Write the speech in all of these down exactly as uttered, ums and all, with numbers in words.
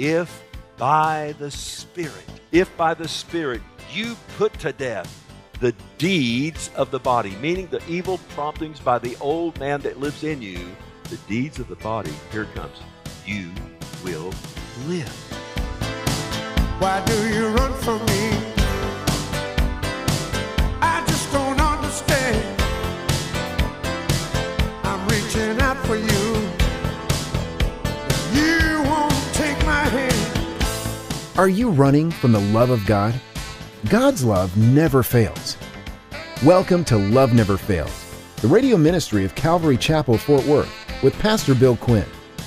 if by the Spirit, if by the Spirit you put to death the deeds of the body, meaning the evil promptings by the old man that lives in you, the deeds of the body, here it comes, you will live. Why do you run from me? I just don't understand. I'm reaching out for you. You won't take my hand. Are you running from the love of God? God's love never fails. Welcome to Love Never Fails, the radio ministry of Calvary Chapel, Fort Worth, with Pastor Bill Quinn.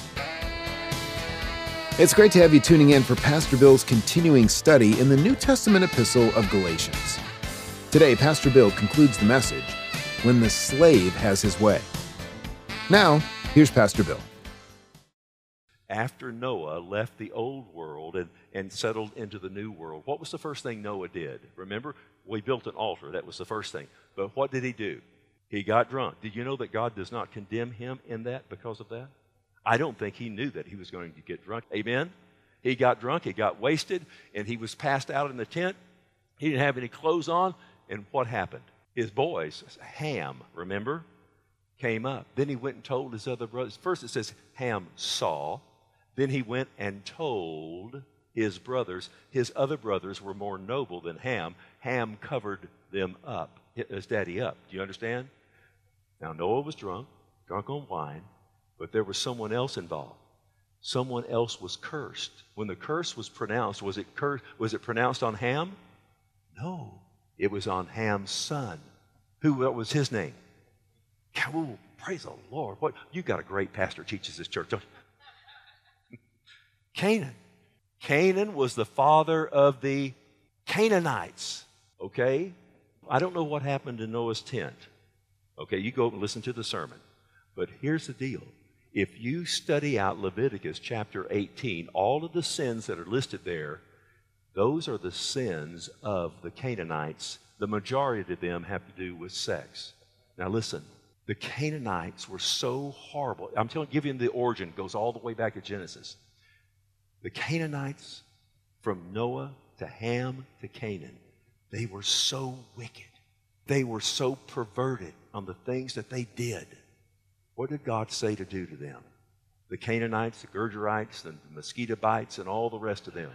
It's great to have you tuning in for Pastor Bill's continuing study in the New Testament epistle of Galatians. Today, Pastor Bill concludes the message, When the Slave Has His Way. Now, here's Pastor Bill. After Noah left the old world and, and settled into the new world, what was the first thing Noah did? Remember, we built an altar. That was the first thing. But what did he do? He got drunk. Did you know that God does not condemn him in that because of that? I don't think he knew that he was going to get drunk. Amen? He got drunk, he got wasted, and he was passed out in the tent. He didn't have any clothes on, and what happened? His boys, Ham, remember, came up. Then he went and told his other brothers. First it says Ham saw. Then he went and told his brothers. His other brothers were more noble than Ham. Ham covered them up, his daddy up. Do you understand? Now, Noah was drunk, drunk on wine, but there was someone else involved. Someone else was cursed. When the curse was pronounced, was it cur- was it pronounced on Ham? No, it was on Ham's son. Who what was his name? Oh, praise the Lord. What you got a great pastor teaches this church, don't you? Canaan. Canaan was the father of the Canaanites, okay? I don't know what happened in Noah's tent. Okay, you go and listen to the sermon. But here's the deal. If you study out Leviticus chapter eighteen, all of the sins that are listed there, those are the sins of the Canaanites. The majority of them have to do with sex. Now listen, the Canaanites were so horrible. I'm telling you, giving the origin, goes all the way back to Genesis. The Canaanites, from Noah to Ham to Canaan, they were so wicked. They were so perverted on the things that they did. What did God say to do to them? The Canaanites, the Gergerites, and the mosquito bites, and all the rest of them.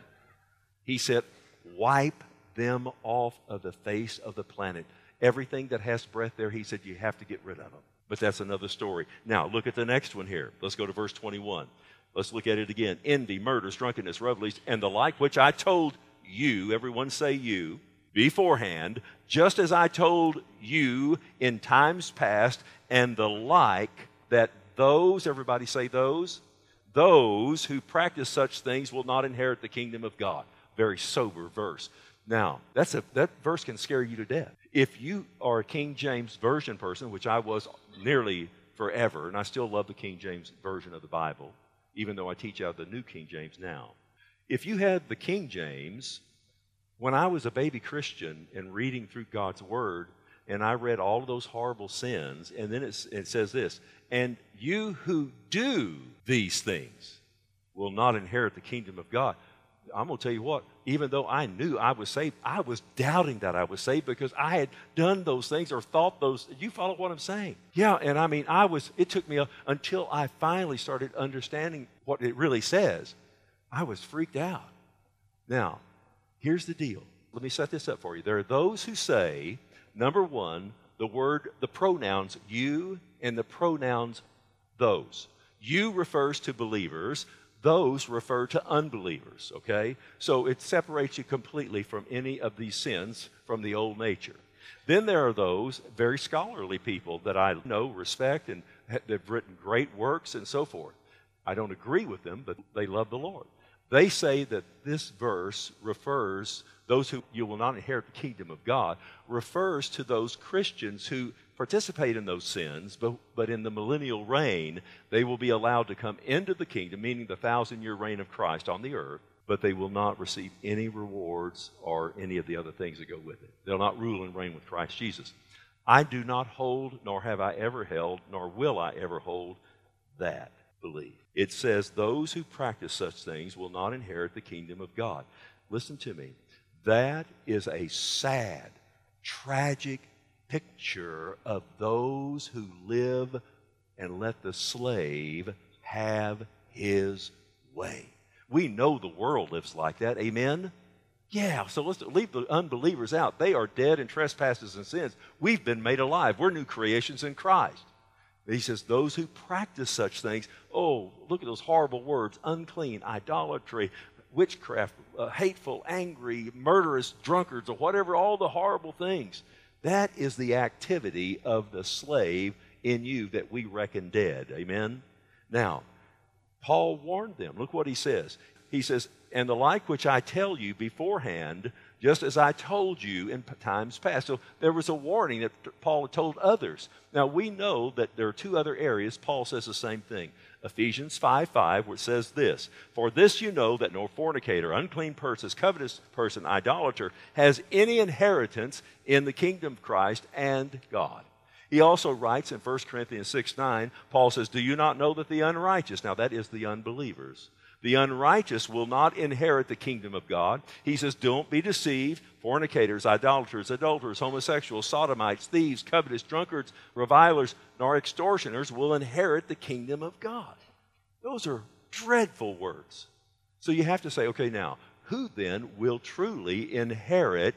He said, wipe them off of the face of the planet. Everything that has breath there, he said, you have to get rid of them. But that's another story. Now, look at the next one here. Let's go to verse twenty-one. Let's look at it again. Envy, murders, drunkenness, revelries, and the like, which I told you, everyone say you, beforehand, just as I told you in times past, and the like, that those, everybody say those, those who practice such things will not inherit the kingdom of God. Very sober verse. Now, that's a, that verse can scare you to death. If you are a King James Version person, which I was nearly forever, and I still love the King James Version of the Bible, even though I teach out the New King James now. If you had the King James, when I was a baby Christian and reading through God's Word, and I read all of those horrible sins, and then it's, it says this, and you who do these things will not inherit the kingdom of God. I'm going to tell you what, even though I knew I was saved, I was doubting that I was saved because I had done those things or thought those. You follow what I'm saying? Yeah, and I mean, I was. It took me a, until I finally started understanding what it really says. I was freaked out. Now, here's the deal. Let me set this up for you. There are those who say, number one, the word, the pronouns you and the pronouns those. You refers to believers. Those refer to unbelievers, okay? So it separates you completely from any of these sins from the old nature. Then there are those very scholarly people that I know, respect, and they've written great works and so forth. I don't agree with them, but they love the Lord. They say that this verse refers, those who you will not inherit the kingdom of God, refers to those Christians who participate in those sins, but, but in the millennial reign, they will be allowed to come into the kingdom, meaning the thousand-year reign of Christ on the earth, but they will not receive any rewards or any of the other things that go with it. They'll not rule and reign with Christ Jesus. I do not hold, nor have I ever held, nor will I ever hold that belief. It says, those who practice such things will not inherit the kingdom of God. Listen to me. That is a sad, tragic picture of those who live and let the slave have his way. We know the world lives like that. Amen? Yeah, so let's leave the unbelievers out. They are dead in trespasses and sins. We've been made alive. We're new creations in Christ. He says, those who practice such things, oh, look at those horrible words, unclean, idolatry, witchcraft, uh, hateful, angry, murderous, drunkards, or whatever, all the horrible things. That is the activity of the slave in you that we reckon dead. Amen? Now, Paul warned them. Look what he says. He says, and the like which I tell you beforehand, just as I told you in times past. So there was a warning that Paul had told others. Now we know that there are two other areas Paul says the same thing. Ephesians five five, where it says this, for this you know that no fornicator, unclean person, covetous person, idolater, has any inheritance in the kingdom of Christ and God. He also writes in First Corinthians six nine, Paul says, do you not know that the unrighteous, now that is the unbelievers, the unrighteous will not inherit the kingdom of God. He says, don't be deceived. Fornicators, idolaters, adulterers, homosexuals, sodomites, thieves, covetous, drunkards, revilers, nor extortioners will inherit the kingdom of God. Those are dreadful words. So you have to say, okay, now, who then will truly inherit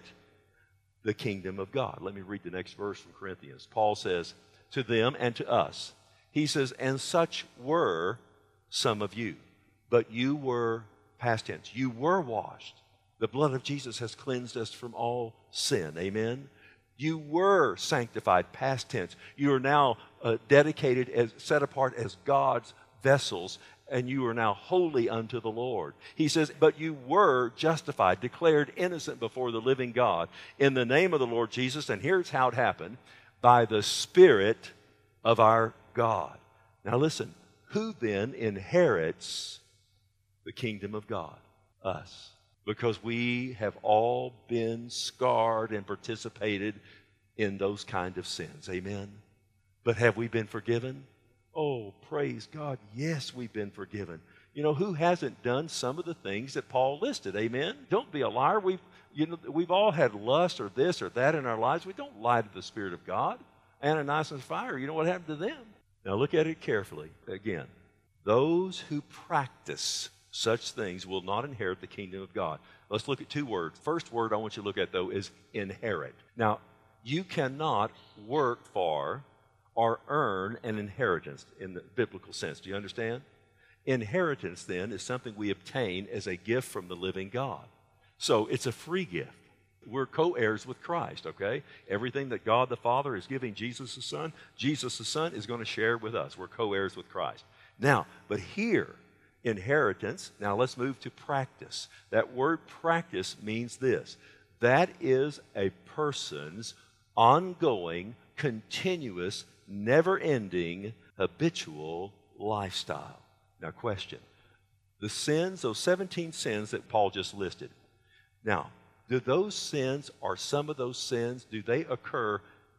the kingdom of God? Let me read the next verse from Corinthians. Paul says, to them and to us. He says, and such were some of you. But you were, past tense, you were washed. The blood of Jesus has cleansed us from all sin. Amen? You were sanctified, past tense. You are now uh, dedicated, as, set apart as God's vessels, and you are now holy unto the Lord. He says, but you were justified, declared innocent before the living God in the name of the Lord Jesus, and here's how it happened, by the Spirit of our God. Now listen, who then inherits the kingdom of God? Us. Because we have all been scarred and participated in those kind of sins. Amen? But have we been forgiven? Oh, praise God. Yes, we've been forgiven. You know, who hasn't done some of the things that Paul listed? Amen? Don't be a liar. We've, you know, we've all had lust or this or that in our lives. We don't lie to the Spirit of God. Ananias and Sapphira, you know what happened to them? Now look at it carefully. Again, those who practice such things will not inherit the kingdom of God. Let's look at two words. First word I want you to look at, though, is inherit. Now, you cannot work for or earn an inheritance in the biblical sense. Do you understand? Inheritance, then, is something we obtain as a gift from the living God. So it's a free gift. We're co-heirs with Christ, okay? Everything that God the Father is giving Jesus the Son, Jesus the Son is going to share with us. We're co-heirs with Christ. Now, but here, inheritance. Now let's move to practice. That word practice means this. That is a person's ongoing, continuous, never-ending, habitual lifestyle. Now question. The sins, those seventeen sins that Paul just listed. Now, do those sins or some of those sins, do they occur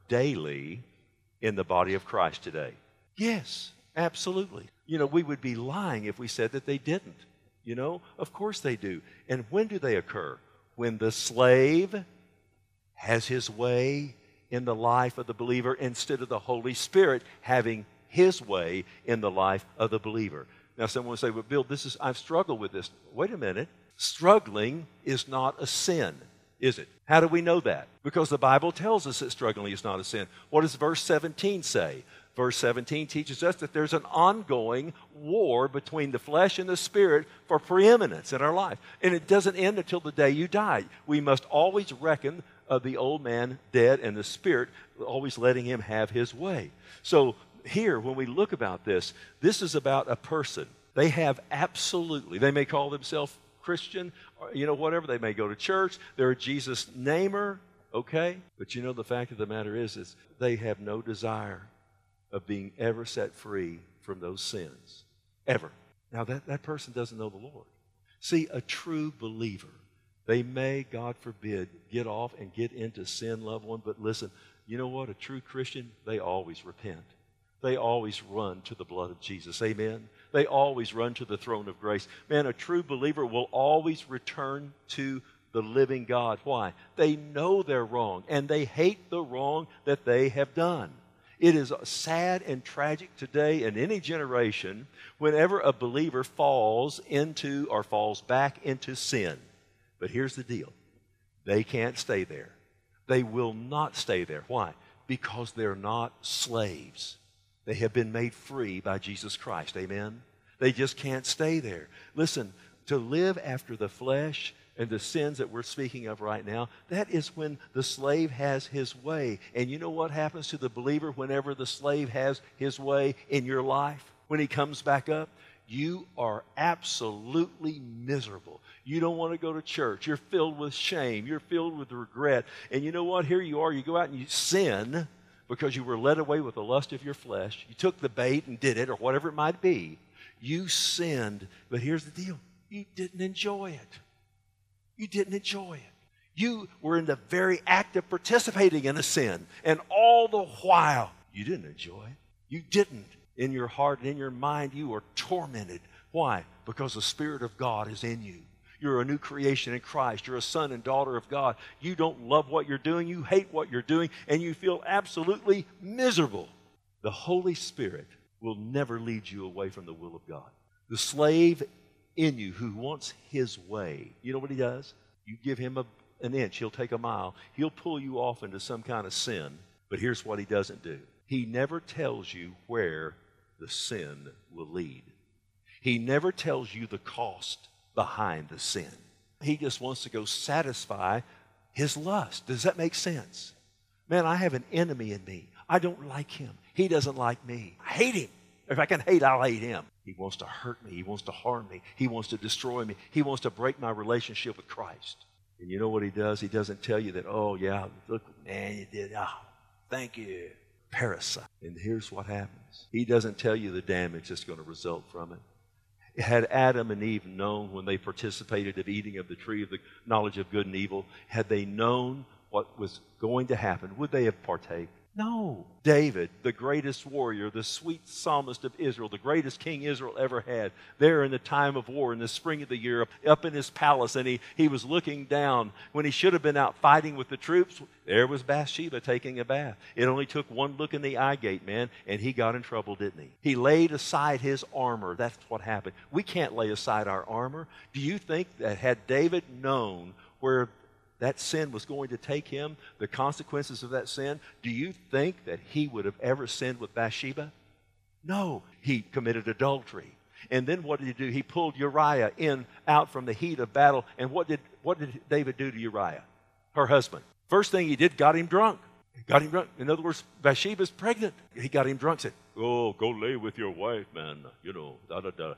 daily in the body of Christ today? Yes, absolutely. You know, we would be lying if we said that they didn't. You know, of course they do. And when do they occur? When the slave has his way in the life of the believer instead of the Holy Spirit having his way in the life of the believer. Now someone will say, well, Bill, this is, I've struggled with this. Wait a minute. Struggling is not a sin, is it? How do we know that? Because the Bible tells us that struggling is not a sin. What does verse seventeen say? Verse seventeen teaches us that there's an ongoing war between the flesh and the spirit for preeminence in our life. And it doesn't end until the day you die. We must always reckon of the old man dead and the spirit, always letting him have his way. So here, when we look about this, this is about a person. They have absolutely, they may call themselves Christian, or, you know, whatever. They may go to church. They're a Jesus namer, okay? But you know, the fact of the matter is, is they have no desire of being ever set free from those sins. Ever. Now, that, that person doesn't know the Lord. See, a true believer, they may, God forbid, get off and get into sin, loved one, but listen, you know what? A true Christian, they always repent. they always run to the blood of Jesus. Amen? They always run to the throne of grace. Man, a true believer will always return to the living God. Why? They know they're wrong, and they hate the wrong that they have done. It is sad and tragic today in any generation whenever a believer falls into or falls back into sin. But here's the deal. They can't stay there. They will not stay there. Why? Because they're not slaves. They have been made free by Jesus Christ. Amen? They just can't stay there. Listen, to live after the flesh and the sins that we're speaking of right now, that is when the slave has his way. And you know what happens to the believer whenever the slave has his way in your life? When he comes back up, you are absolutely miserable. You don't want to go to church. You're filled with shame. You're filled with regret. And you know what? Here you are. You go out and you sin because you were led away with the lust of your flesh. You took the bait and did it, or whatever it might be. You sinned. But here's the deal. You didn't enjoy it. You didn't enjoy it. You were in the very act of participating in a sin. And all the while, you didn't enjoy it. You didn't. In your heart and in your mind, you are tormented. Why? Because the Spirit of God is in you. You're a new creation in Christ. You're a son and daughter of God. You don't love what you're doing. You hate what you're doing. And you feel absolutely miserable. The Holy Spirit will never lead you away from the will of God. The slave in you who wants his way, you know what he does? You give him a, an inch, he'll take a mile. He'll pull you off into some kind of sin. But here's what he doesn't do. He never tells you where the sin will lead. He never tells you the cost behind the sin. He just wants to go satisfy his lust. Does that make sense? Man, I have an enemy in me. I don't like him. He doesn't like me. I hate him. If I can hate, I'll hate him. He wants to hurt me. He wants to harm me. He wants to destroy me. He wants to break my relationship with Christ. And you know what he does? He doesn't tell you that, oh, yeah, look, man, you did. Oh, thank you. Parasite. And here's what happens. He doesn't tell you the damage that's going to result from it. Had Adam and Eve known when they participated of eating of the tree of the knowledge of good and evil, had they known what was going to happen, would they have partaken? No. David, the greatest warrior, the sweet psalmist of Israel, the greatest king Israel ever had, there in the time of war, in the spring of the year, up in his palace, and he, he was looking down when he should have been out fighting with the troops. There was Bathsheba taking a bath. It only took one look in the eye gate, man, and he got in trouble, didn't he? He laid aside his armor. That's what happened. We can't lay aside our armor. Do you think that had David known where that sin was going to take him, the consequences of that sin, do you think that he would have ever sinned with Bathsheba? No. He committed adultery. And then what did he do? He pulled Uriah in out from the heat of battle. And what did, what did David do to Uriah, her husband? First thing he did, got him drunk. Got him drunk. In other words, Bathsheba's pregnant. He got him drunk, said, oh, go lay with your wife, man. You know, da, da, da.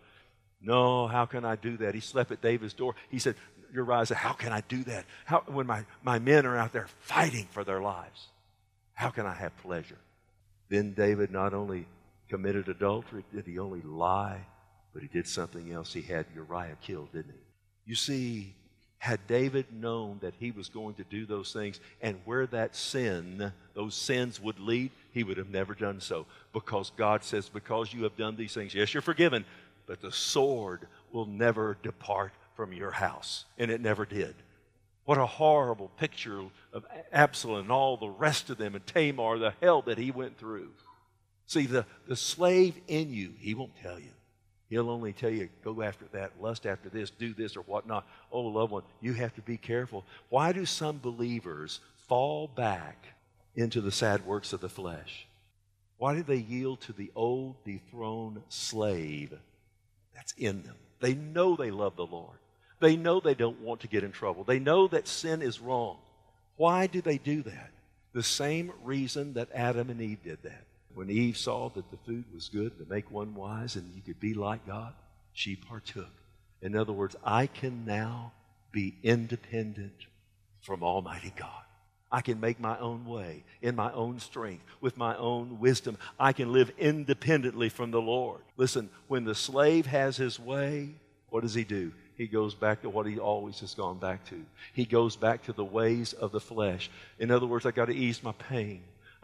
No, how can I do that? He slept at David's door. He said, Uriah said, how can I do that? How, when my, my men are out there fighting for their lives, how can I have pleasure? Then David not only committed adultery, did he only lie, but he did something else. He had Uriah killed, didn't he? You see, had David known that he was going to do those things and where that sin, those sins would lead, he would have never done so. Because God says, because you have done these things, yes, you're forgiven, but the sword will never depart from your house. And it never did. What a horrible picture of Absalom and all the rest of them and Tamar, the hell that he went through. See, the, the slave in you, he won't tell you. He'll only tell you, go after that, lust after this, do this or whatnot. Oh, loved one, you have to be careful. Why do some believers fall back into the sad works of the flesh? Why do they yield to the old dethroned slave that's in them? They know they love the Lord. They know they don't want to get in trouble. They know that sin is wrong. Why do they do that? The same reason that Adam and Eve did that. When Eve saw that the food was good to make one wise and you could be like God, she partook. In other words, I can now be independent from Almighty God. I can make my own way in my own strength, with my own wisdom. I can live independently from the Lord. Listen, when the slave has his way, what does he do? He goes back to what he always has gone back to. He goes back to the ways of the flesh. In other words, I got to ease my pain.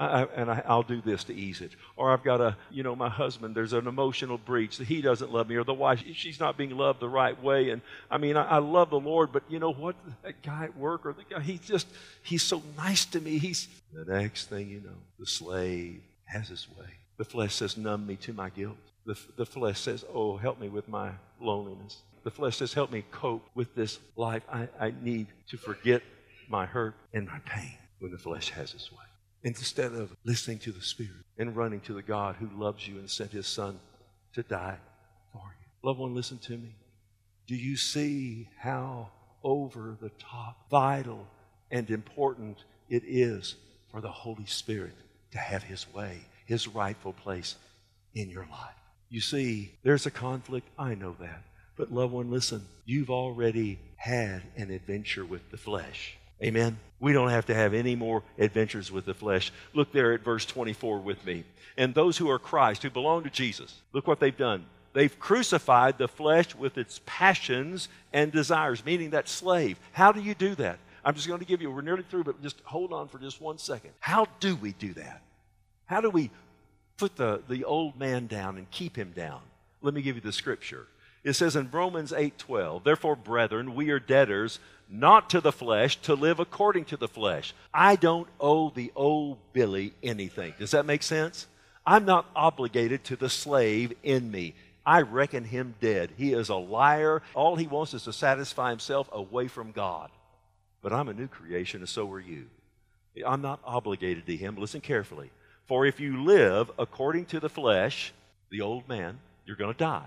I, I, and I, I'll do this to ease it. Or I've got a, you know, my husband, there's an emotional breach that he doesn't love me, or the wife, she's not being loved the right way. And I mean, I, I love the Lord, but you know what? That guy at work, or the guy, he's just, he's so nice to me. He's, the next thing you know, the slave has his way. The flesh says, numb me to my guilt. The, the flesh says, oh, help me with my loneliness. The flesh says, help me cope with this life. I, I need to forget my hurt and my pain when the flesh has its way. Instead of listening to the Spirit and running to the God who loves you and sent His Son to die for you. Loved one, listen to me. Do you see how over the top, vital, and important it is for the Holy Spirit to have His way, His rightful place in your life? You see, there's a conflict. I know that. But loved one, listen, you've already had an adventure with the flesh. Amen? We don't have to have any more adventures with the flesh. Look there at verse twenty-four with me. And those who are Christ, who belong to Jesus, look what they've done. They've crucified the flesh with its passions and desires, meaning that slave. How do you do that? I'm just going to give you, we're nearly through, but just hold on for just one second. How do we do that? How do we put the, the old man down and keep him down? Let me give you the scripture. It says in Romans eight twelve, therefore, brethren, we are debtors, not to the flesh, to live according to the flesh. I don't owe the old Billy anything. Does that make sense? I'm not obligated to the slave in me. I reckon him dead. He is a liar. All he wants is to satisfy himself away from God. But I'm a new creation, and so are you. I'm not obligated to him. Listen carefully. For if you live according to the flesh, the old man, you're going to die.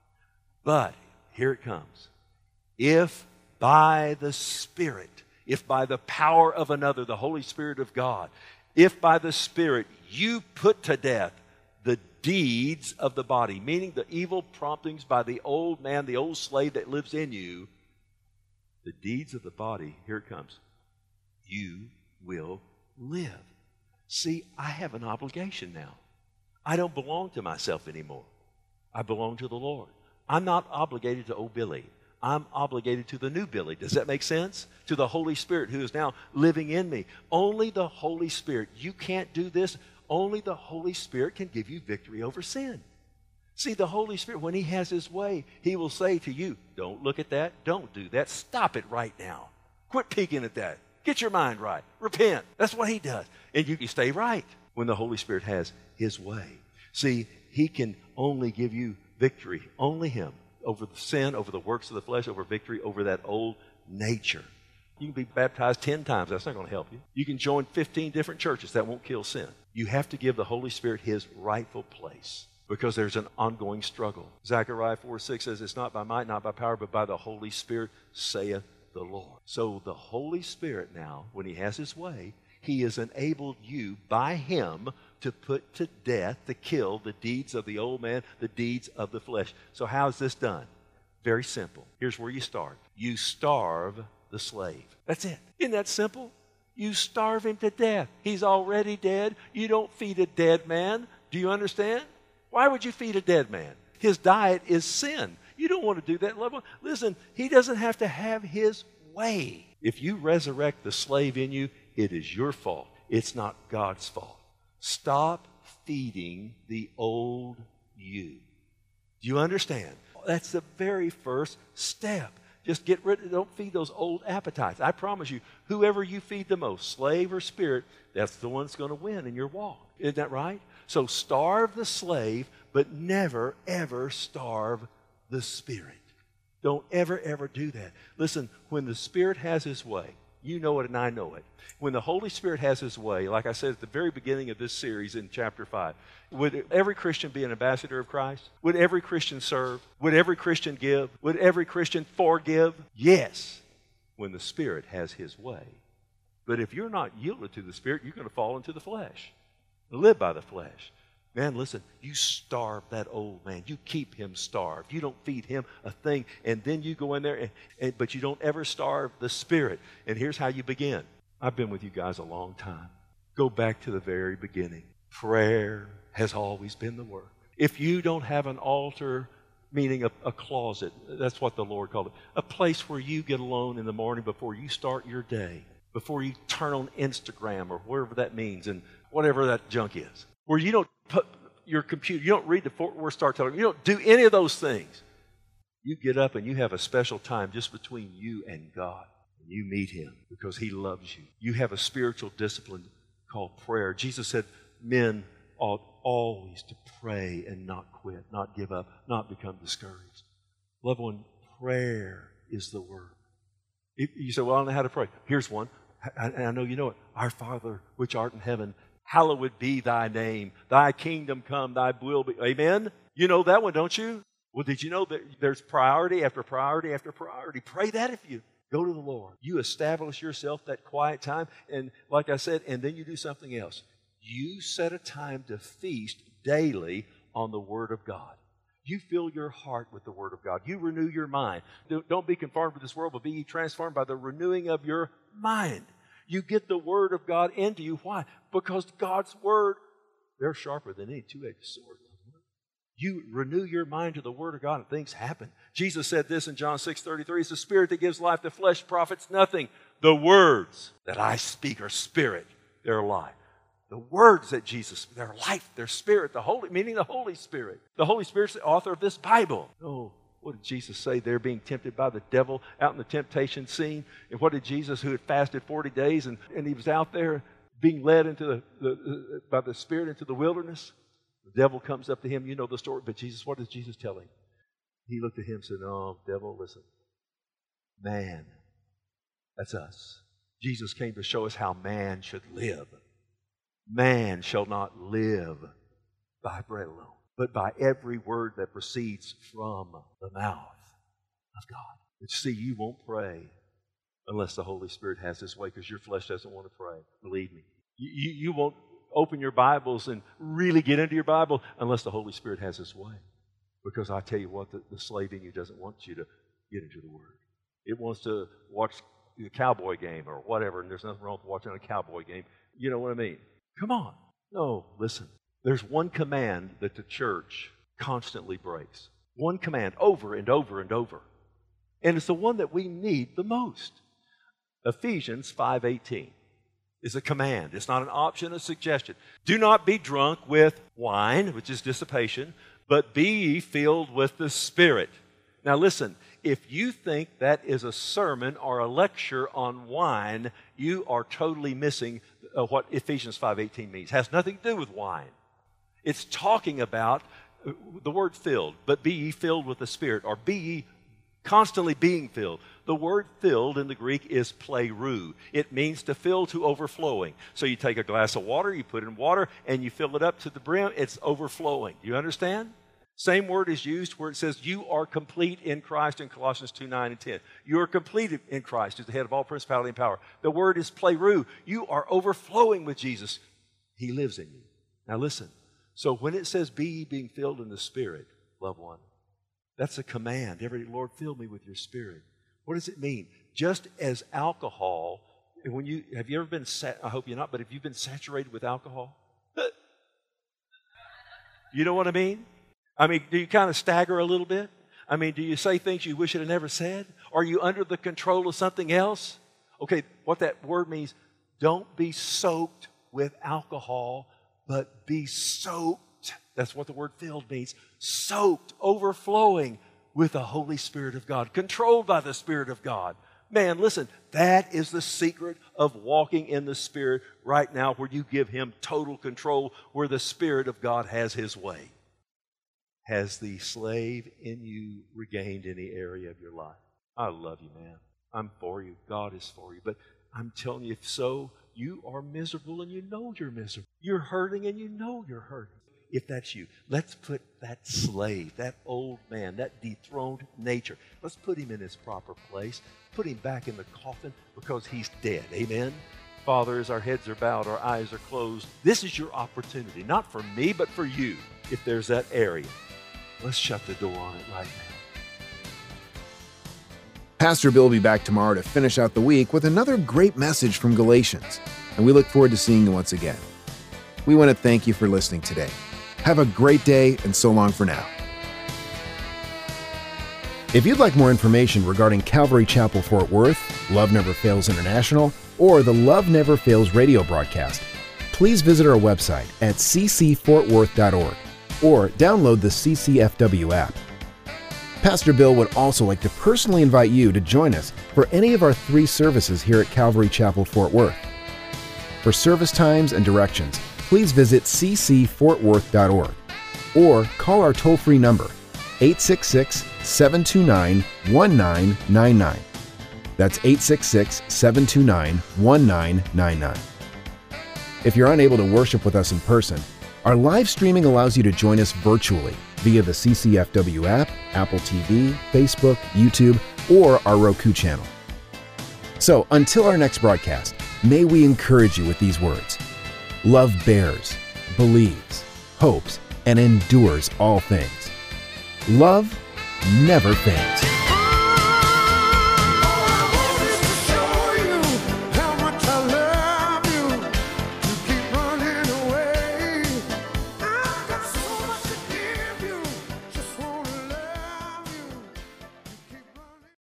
But, here it comes. If by the Spirit, if by the power of another, the Holy Spirit of God, if by the Spirit you put to death the deeds of the body, meaning the evil promptings by the old man, the old slave that lives in you, the deeds of the body, here it comes, you will live. See, I have an obligation now. I don't belong to myself anymore. I belong to the Lord. I'm not obligated to old Billy. I'm obligated to the new Billy. Does that make sense? To the Holy Spirit who is now living in me. Only the Holy Spirit. You can't do this. Only the Holy Spirit can give you victory over sin. See, the Holy Spirit, when He has His way, He will say to you, don't look at that. Don't do that. Stop it right now. Quit peeking at that. Get your mind right. Repent. That's what He does. And you can stay right when the Holy Spirit has His way. See, He can only give you victory, only Him, over the sin, over the works of the flesh, over victory, over that old nature. You can be baptized ten times. That's not going to help you. You can join fifteen different churches. That won't kill sin. You have to give the Holy Spirit His rightful place because there's an ongoing struggle. Zechariah four six says, it's not by might, not by power, but by the Holy Spirit, saith the Lord. So the Holy Spirit now, when He has His way, He has enabled you by Him to put to death, to kill the deeds of the old man, the deeds of the flesh. So how is this done? Very simple. Here's where you start. You starve the slave. That's it. Isn't that simple? You starve him to death. He's already dead. You don't feed a dead man. Do you understand? Why would you feed a dead man? His diet is sin. You don't want to do that, loved one. Listen, he doesn't have to have his way. If you resurrect the slave in you, it is your fault. It's not God's fault. Stop feeding the old you. Do you understand? That's the very first step. Just get rid of, don't feed those old appetites. I promise you, whoever you feed the most, slave or spirit, that's the one that's going to win in your walk. Isn't that right? So starve the slave, but never, ever starve the Spirit. Don't ever, ever do that. Listen, when the Spirit has His way, you know it and I know it. When the Holy Spirit has His way, like I said at the very beginning of this series in chapter five, would every Christian be an ambassador of Christ? Would every Christian serve? Would every Christian give? Would every Christian forgive? Yes, when the Spirit has His way. But if you're not yielded to the Spirit, you're going to fall into the flesh, live by the flesh. Man, listen, you starve that old man. You keep him starved. You don't feed him a thing. And then you go in there, and, and, but you don't ever starve the Spirit. And here's how you begin. I've been with you guys a long time. Go back to the very beginning. Prayer has always been the work. If you don't have an altar, meaning a, a closet, that's what the Lord called it, a place where you get alone in the morning before you start your day, before you turn on Instagram or wherever that means, and whatever that junk is, where you don't put your computer, you don't read the Fort Worth Star-Telegram, you don't do any of those things. You get up and you have a special time just between you and God. And you meet Him because He loves you. You have a spiritual discipline called prayer. Jesus said men ought always to pray and not quit, not give up, not become discouraged. Loved one, prayer is the word. You say, well, I don't know how to pray. Here's one. And I know you know it. Our Father, which art in heaven, hallowed be thy name. Thy kingdom come, thy will be. Amen? You know that one, don't you? Well, did you know that there's priority after priority after priority? Pray that if you go to the Lord. You establish yourself that quiet time. And like I said, and then you do something else. You set a time to feast daily on the Word of God. You fill your heart with the Word of God. You renew your mind. Don't be conformed to this world, but be ye transformed by the renewing of your mind. You get the Word of God into you. Why? Because God's Word, they're sharper than any two-edged sword. You renew your mind to the Word of God and things happen. Jesus said this in John six thirty-three. It's the Spirit that gives life. The flesh profits nothing. The words that I speak are spirit. They're life. The words that Jesus, their life, their spirit, the Holy, meaning the Holy Spirit. The Holy Spirit's the author of this Bible. Oh, what did Jesus say? They're being tempted by the devil out in the temptation scene. And what did Jesus, who had fasted forty days and, and he was out there being led into the, the, the by the Spirit into the wilderness? The devil comes up to him. You know the story. But Jesus, what does Jesus tell him? He looked at him and said, "Oh, devil, listen. Man, that's us. Jesus came to show us how man should live. Man shall not live by bread alone, but by every word that proceeds from the mouth of God." But see, you won't pray unless the Holy Spirit has His way, because your flesh doesn't want to pray. Believe me. You, you, you won't open your Bibles and really get into your Bible unless the Holy Spirit has His way. Because I tell you what, the, the slave in you doesn't want you to get into the Word. It wants to watch the cowboy game or whatever, and there's nothing wrong with watching a cowboy game. You know what I mean? Come on. No, listen. There's one command that the church constantly breaks. One command over and over and over. And it's the one that we need the most. Ephesians five eighteen is a command. It's not an option, a suggestion. Do not be drunk with wine, which is dissipation, but be ye filled with the Spirit. Now listen, if you think that is a sermon or a lecture on wine, you are totally missing uh, what Ephesians five eighteen means. It has nothing to do with wine. It's talking about uh, the word filled, but be ye filled with the Spirit, or be ye constantly being filled. The word filled in the Greek is plerou. It means to fill to overflowing. So you take a glass of water, you put it in water, and you fill it up to the brim, it's overflowing. Do you understand? Same word is used where it says you are complete in Christ in Colossians two, nine, and ten. You are completed in Christ, who's the head of all principality and power. The word is plerou. You are overflowing with Jesus. He lives in you. Now listen. So when it says be ye being filled in the Spirit, loved one, that's a command. Every Lord, fill me with your Spirit. What does it mean? Just as alcohol, when you have you ever been, sat, I hope you're not, but have you been saturated with alcohol? You know what I mean? I mean, do you kind of stagger a little bit? I mean, do you say things you wish you had never said? Are you under the control of something else? Okay, what that word means, don't be soaked with alcohol, but be soaked. That's what the word filled means. Soaked, overflowing with the Holy Spirit of God, controlled by the Spirit of God. Man, listen, that is the secret of walking in the Spirit right now, where you give Him total control, where the Spirit of God has His way. Has the slave in you regained any area of your life? I love you, man. I'm for you. God is for you. But I'm telling you, if so, you are miserable and you know you're miserable. You're hurting and you know you're hurting. If that's you, let's put that slave, that old man, that dethroned nature, let's put him in his proper place. Put him back in the coffin because he's dead. Amen? Father, as our heads are bowed, our eyes are closed, this is your opportunity, not for me, but for you. If there's that area, let's shut the door on it right now. Pastor Bill will be back tomorrow to finish out the week with another great message from Galatians, and we look forward to seeing you once again. We want to thank you for listening today. Have a great day, and so long for now. If you'd like more information regarding Calvary Chapel Fort Worth, Love Never Fails International, or the Love Never Fails radio broadcast, please visit our website at c c fort worth dot org or download the C C F W app. Pastor Bill would also like to personally invite you to join us for any of our three services here at Calvary Chapel, Fort Worth. For service times and directions, please visit c c fort worth dot org or call our toll-free number, eight six six, seven two nine, one nine nine nine. That's eight six six, seven two nine, one nine nine nine. If you're unable to worship with us in person, our live streaming allows you to join us virtually via the C C F W app, Apple T V, Facebook, YouTube, or our Roku channel. So until our next broadcast, may we encourage you with these words. Love bears, believes, hopes, and endures all things. Love never fails.